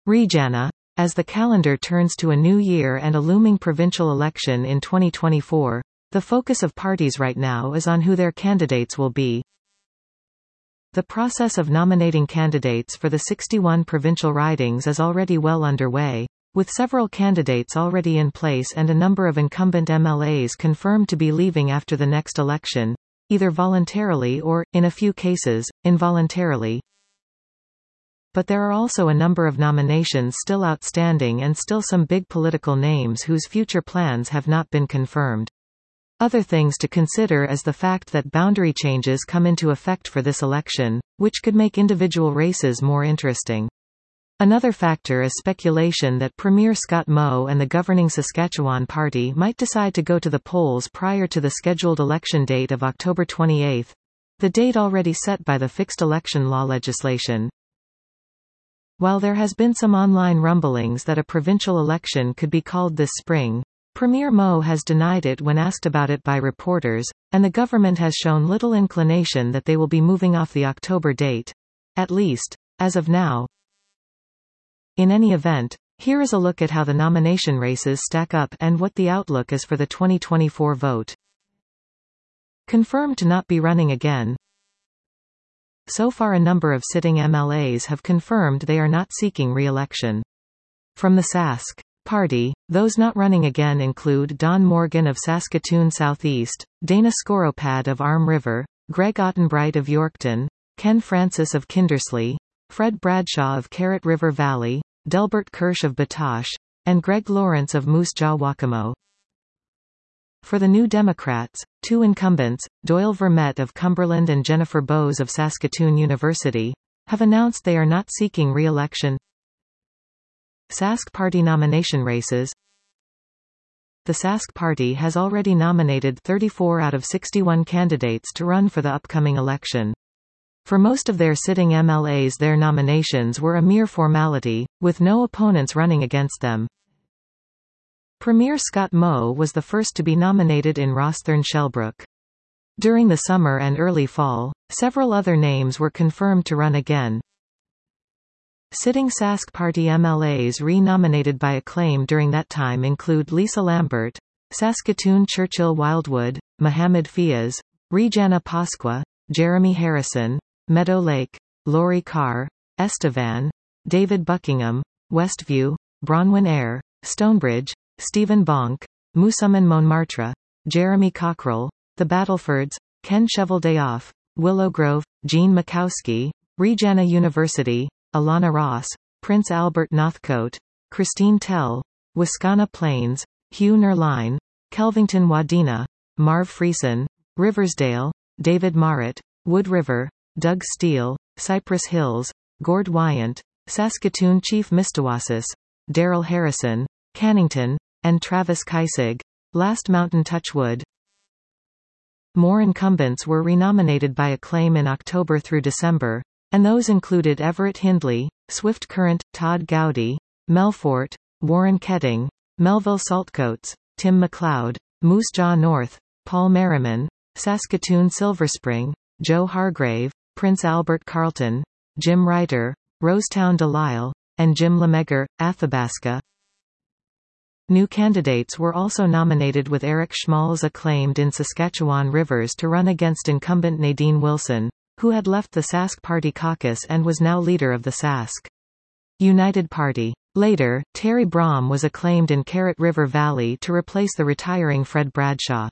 Regana. As the calendar turns to a new year and a looming provincial election in 2024, the focus of parties right now is on who their candidates will be. The process of nominating candidates for the 61 provincial ridings is already well underway, with several candidates already in place and a number of incumbent MLAs confirmed to be leaving after the next election, either voluntarily or, in a few cases, involuntarily. But there are also a number of nominations still outstanding and still some big political names whose future plans have not been confirmed. Other things to consider is the fact that boundary changes come into effect for this election, which could make individual races more interesting. Another factor is speculation that Premier Scott Moe and the governing Saskatchewan Party might decide to go to the polls prior to the scheduled election date of October 28, the date already set by the fixed election law legislation. While there has been some online rumblings that a provincial election could be called this spring, Premier Moe has denied it when asked about it by reporters, and the government has shown little inclination that they will be moving off the October date. At least, as of now. In any event, here is a look at how the nomination races stack up and what the outlook is for the 2024 vote. Confirmed to not be running again. So far a number of sitting MLAs have confirmed they are not seeking re-election. From the Sask Party, those not running again include Don Morgan of Saskatoon Southeast, Dana Skoropad of Arm River, Greg Ottenbright of Yorkton, Ken Francis of Kindersley, Fred Bradshaw of Carrot River Valley, Delbert Kirsch of Batoche, and Greg Lawrence of Moose Jaw Wakamo. For the New Democrats, two incumbents, Doyle Vermette of Cumberland and Jennifer Bowes of Saskatoon University, have announced they are not seeking re-election. Sask Party nomination races. The Sask Party has already nominated 34 out of 61 candidates to run for the upcoming election. For most of their sitting MLAs their nominations were a mere formality, with no opponents running against them. Premier Scott Moe was the first to be nominated in Rosthern-Shelbrooke. During the summer and early fall, several other names were confirmed to run again. Sitting Sask Party MLAs re-nominated by acclaim during that time include Lisa Lambert, Saskatoon Churchill Wildwood, Mohammed Fiaz, Regana Pasqua, Jeremy Harrison, Meadow Lake, Laurie Carr, Estevan, David Buckingham, Westview, Bronwyn Eyre, Stonebridge, Stephen Bonk, Moosomin Montmartre, Jeremy Cockrell, The Battlefords, Ken Cheveldayoff, Willow Grove, Jean Makowski, Regina University, Alana Ross, Prince Albert Northcote, Christine Tell, Wascana Plains, Hugh Nerline, Kelvington Wadena, Marv Friesen, Riversdale, David Marrett, Wood River, Doug Steele, Cypress Hills, Gord Wyant, Saskatoon Chief Mistawasis, Darrell Harrison, Cannington, and Travis Keisig. Last Mountain Touchwood. More incumbents were renominated by acclaim in October through December, and those included Everett Hindley, Swift Current, Todd Gowdy, Melfort, Warren Ketting, Melville Saltcoats, Tim McLeod, Moose Jaw North, Paul Merriman, Saskatoon Silver Spring, Joe Hargrave, Prince Albert Carlton, Jim Reiter, Rosetown Delisle, and Jim Lemegger, Athabasca. New candidates were also nominated with Eric Schmalz acclaimed in Saskatchewan Rivers to run against incumbent Nadine Wilson, who had left the Sask Party caucus and was now leader of the Sask United Party. Later, Terry Brahm was acclaimed in Carrot River Valley to replace the retiring Fred Bradshaw.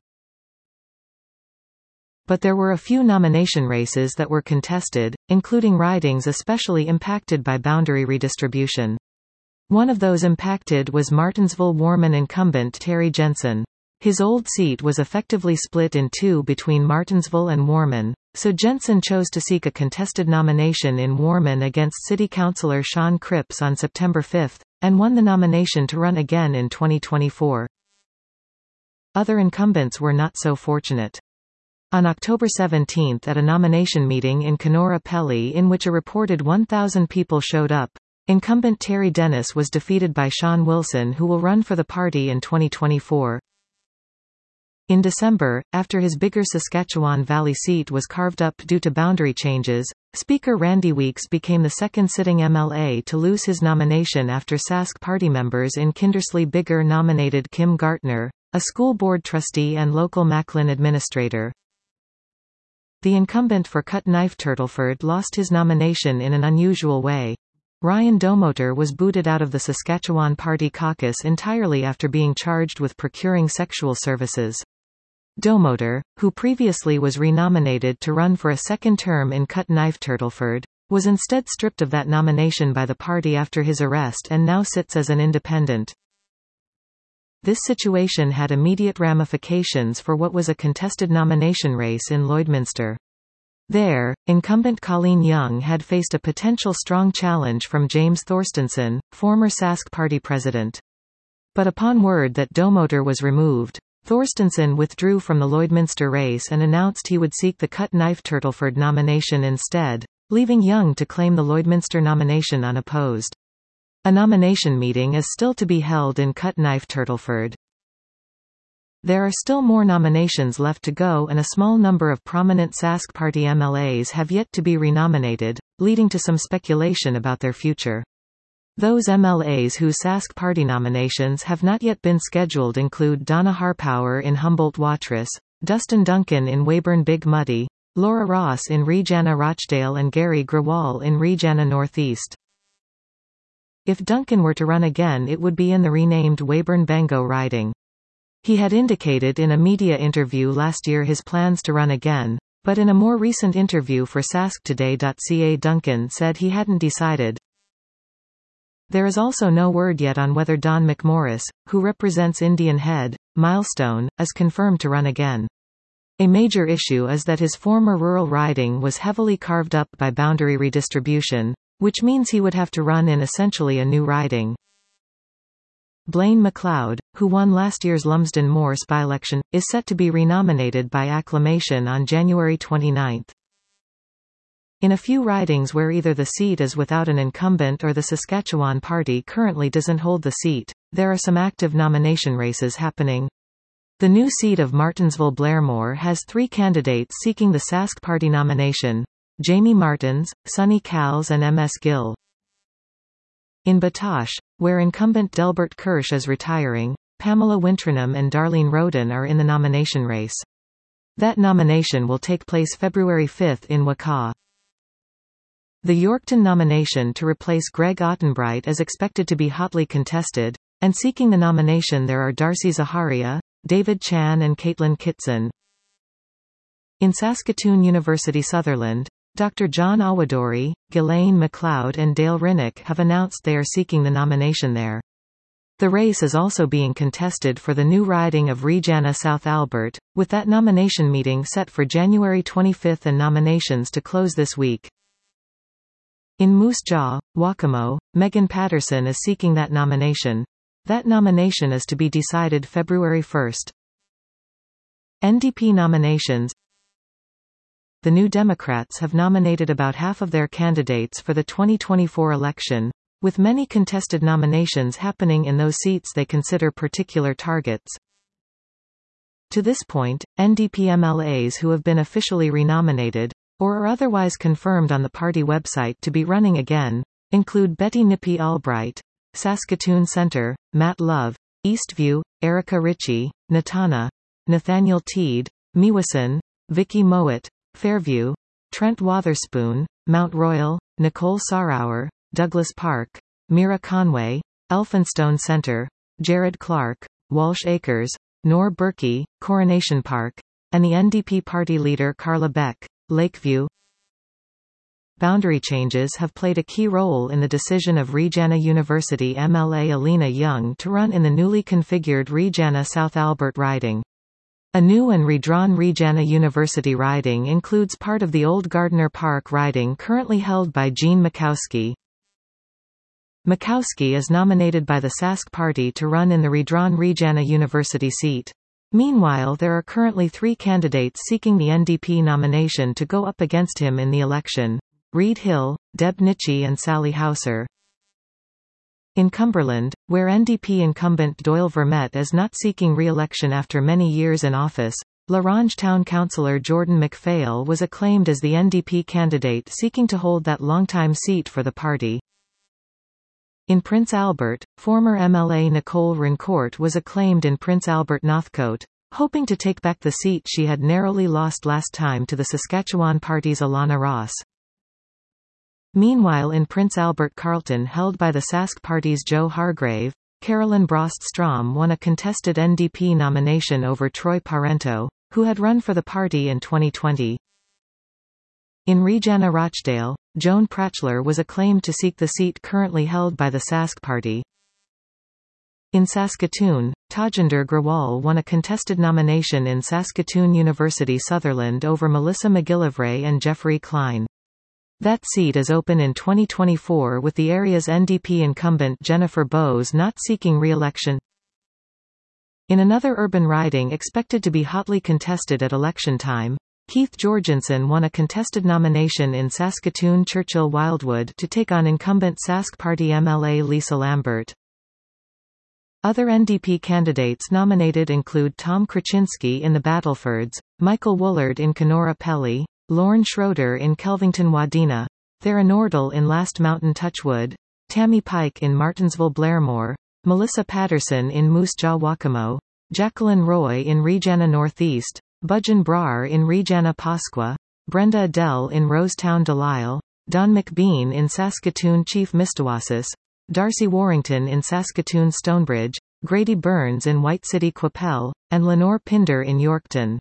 But there were a few nomination races that were contested, including ridings especially impacted by boundary redistribution. One of those impacted was Martensville-Warman incumbent Terry Jensen. His old seat was effectively split in two between Martensville and Warman, so Jensen chose to seek a contested nomination in Warman against City Councillor Sean Cripps on September 5, and won the nomination to run again in 2024. Other incumbents were not so fortunate. On October 17 at a nomination meeting in Kenora Pelly in which a reported 1,000 people showed up, incumbent Terry Dennis was defeated by Sean Wilson who will run for the party in 2024. In December, after his bigger Saskatchewan Valley seat was carved up due to boundary changes, Speaker Randy Weeks became the second sitting MLA to lose his nomination after Sask party members in Kindersley Biggar nominated Kim Gartner, a school board trustee and local Macklin administrator. The incumbent for Cut Knife Turtleford lost his nomination in an unusual way. Ryan Domoter was booted out of the Saskatchewan Party caucus entirely after being charged with procuring sexual services. Domoter, who previously was renominated to run for a second term in Cut Knife Turtleford, was instead stripped of that nomination by the party after his arrest and now sits as an independent. This situation had immediate ramifications for what was a contested nomination race in Lloydminster. There, incumbent Colleen Young had faced a potential strong challenge from James Thorstenson, former Sask party president. But upon word that Domoter was removed, Thorstenson withdrew from the Lloydminster race and announced he would seek the Cut Knife Turtleford nomination instead, leaving Young to claim the Lloydminster nomination unopposed. A nomination meeting is still to be held in Cut Knife Turtleford. There are still more nominations left to go and a small number of prominent Sask party MLAs have yet to be renominated, leading to some speculation about their future. Those MLAs whose Sask party nominations have not yet been scheduled include Donna Harpower in Humboldt-Watrous, Dustin Duncan in Weyburn Big Muddy, Laura Ross in Regina Rochdale and Gary Grewal in Regina Northeast. If Duncan were to run again, it would be in the renamed Weyburn-Bengo riding. He had indicated in a media interview last year his plans to run again, but in a more recent interview for sasktoday.ca Duncan said he hadn't decided. There is also no word yet on whether Don McMorris, who represents Indian Head, Milestone, is confirmed to run again. A major issue is that his former rural riding was heavily carved up by boundary redistribution, which means he would have to run in essentially a new riding. Blaine McLeod, who won last year's Lumsden Morse by-election, is set to be renominated by acclamation on January 29. In a few ridings where either the seat is without an incumbent or the Saskatchewan Party currently doesn't hold the seat, there are some active nomination races happening. The new seat of Martinsville-Blairmore has 3 candidates seeking the Sask Party nomination: Jamie Martins, Sonny Cals and M.S. Gill. In Batoche, where incumbent Delbert Kirsch is retiring, Pamela Wintrenham and Darlene Roden are in the nomination race. That nomination will take place February 5 in Wakaw. The Yorkton nomination to replace Greg Ottenbright is expected to be hotly contested, and seeking the nomination there are Darcy Zaharia, David Chan and Caitlin Kitson. In Saskatoon University Sutherland, Dr. John Awadori, Ghislaine McLeod and Dale Rinnick have announced they are seeking the nomination there. The race is also being contested for the new riding of Regina South Albert, with that nomination meeting set for January 25 and nominations to close this week. In Moose Jaw, Waccamo, Megan Patterson is seeking that nomination. That nomination is to be decided February 1. NDP nominations. The New Democrats have nominated about half of their candidates for the 2024 election, with many contested nominations happening in those seats they consider particular targets. To this point, NDP MLAs who have been officially renominated, or are otherwise confirmed on the party website to be running again, include Betty Nippy Albright, Saskatoon Centre, Matt Love, Eastview, Erica Ritchie, Natana, Nathaniel Teed, Mewison, Vicky Mowat, Fairview, Trent Wotherspoon, Mount Royal, Nicole Sarauer, Douglas Park, Mira Conway, Elphinstone Centre, Jared Clark, Walsh Acres, Nor Berkey, Coronation Park, and the NDP party leader Carla Beck, Lakeview. Boundary changes have played a key role in the decision of Regina University MLA Alina Young to run in the newly configured Regina South Albert riding. A new and redrawn Regina University riding includes part of the old Gardner Park riding currently held by Jean Makowski. Makowski is nominated by the Sask Party to run in the redrawn Regina University seat. Meanwhile, there are currently 3 candidates seeking the NDP nomination to go up against him in the election: Reed Hill, Deb Nitchie and Sally Hauser. In Cumberland, where NDP incumbent Doyle Vermette is not seeking re-election after many years in office, La Ronge Town Councillor Jordan MacPhail was acclaimed as the NDP candidate seeking to hold that longtime seat for the party. In Prince Albert, former MLA Nicole Rancourt was acclaimed in Prince Albert Northcote, hoping to take back the seat she had narrowly lost last time to the Saskatchewan Party's Alana Ross. Meanwhile, in Prince Albert Carleton, held by the Sask Party's Joe Hargrave, Carolyn Brost-Strom won a contested NDP nomination over Troy Parento, who had run for the party in 2020. In Regina-Rochdale, Joan Pratchler was acclaimed to seek the seat currently held by the Sask Party. In Saskatoon, Tajinder Grewal won a contested nomination in Saskatoon University Sutherland over Melissa McGillivray and Jeffrey Klein. That seat is open in 2024 with the area's NDP incumbent Jennifer Bowes not seeking re-election. In another urban riding expected to be hotly contested at election time, Keith Jorgensen won a contested nomination in Saskatoon Churchill Wildwood to take on incumbent Sask Party MLA Lisa Lambert. Other NDP candidates nominated include Tom Kraczynski in the Battlefords, Michael Woolard in Kenora Pelly, Lorne Schroeder in Kelvington Wadena, Thera Nordal in Last Mountain Touchwood, Tammy Pike in Martinsville Blairmore, Melissa Patterson in Moose Jaw Wakamo, Jacqueline Roy in Regina Northeast, Budgeon Brar in Regina Pasqua, Brenda Adele in Rosetown Delisle, Don McBean in Saskatoon Chief Mistawassis, Darcy Warrington in Saskatoon Stonebridge, Grady Burns in White City Qu'Appelle, and Lenore Pinder in Yorkton.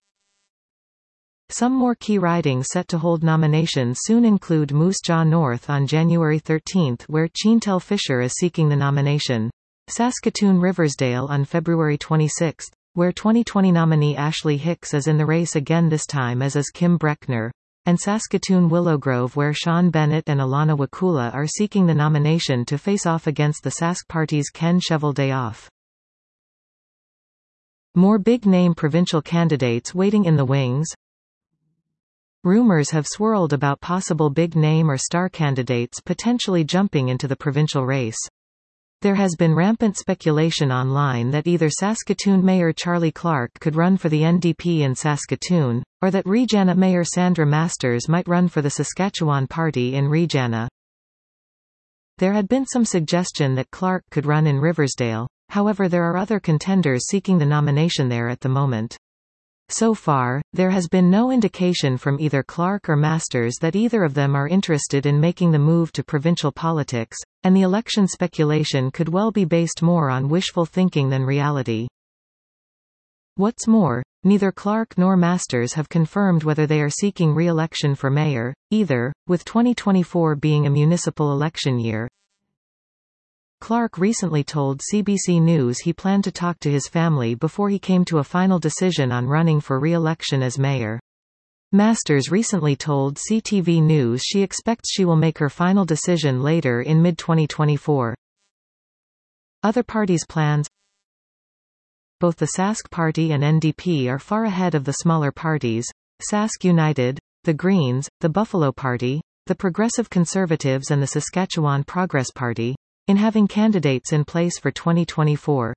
Some more key ridings set to hold nominations soon include Moose Jaw North on January 13, where Chantelle Fisher is seeking the nomination, Saskatoon Riversdale on February 26, where 2020 nominee Ashley Hicks is in the race again, this time as is Kim Breckner, and Saskatoon Willowgrove, where Sean Bennett and Alana Wakula are seeking the nomination to face off against the Sask Party's Ken Cheveldayoff. More big-name provincial candidates waiting in the wings. Rumors have swirled about possible big-name or star candidates potentially jumping into the provincial race. There has been rampant speculation online that either Saskatoon Mayor Charlie Clark could run for the NDP in Saskatoon, or that Regina Mayor Sandra Masters might run for the Saskatchewan Party in Regina. There had been some suggestion that Clark could run in Riversdale, however there are other contenders seeking the nomination there at the moment. So far, there has been no indication from either Clark or Masters that either of them are interested in making the move to provincial politics, and the election speculation could well be based more on wishful thinking than reality. What's more, neither Clark nor Masters have confirmed whether they are seeking re-election for mayor, either, with 2024 being a municipal election year. Clark recently told CBC News he planned to talk to his family before he came to a final decision on running for re-election as mayor. Masters recently told CTV News she expects she will make her final decision later in mid-2024. Other parties' plans. Both the Sask Party and NDP are far ahead of the smaller parties, Sask United, the Greens, the Buffalo Party, the Progressive Conservatives and the Saskatchewan Progress Party, in having candidates in place for 2024.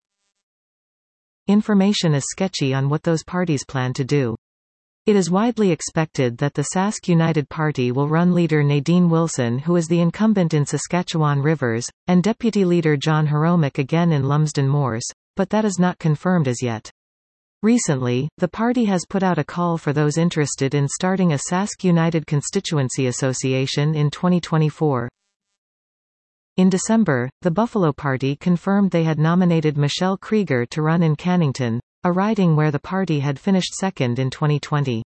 Information is sketchy on what those parties plan to do. It is widely expected that the Sask United Party will run leader Nadine Wilson, who is the incumbent in Saskatchewan Rivers, and deputy leader John Hromek again in Lumsden Moors, but that is not confirmed as yet. Recently, the party has put out a call for those interested in starting a Sask United Constituency Association in 2024. In December, the Buffalo Party confirmed they had nominated Michelle Krieger to run in Cannington, a riding where the party had finished second in 2020.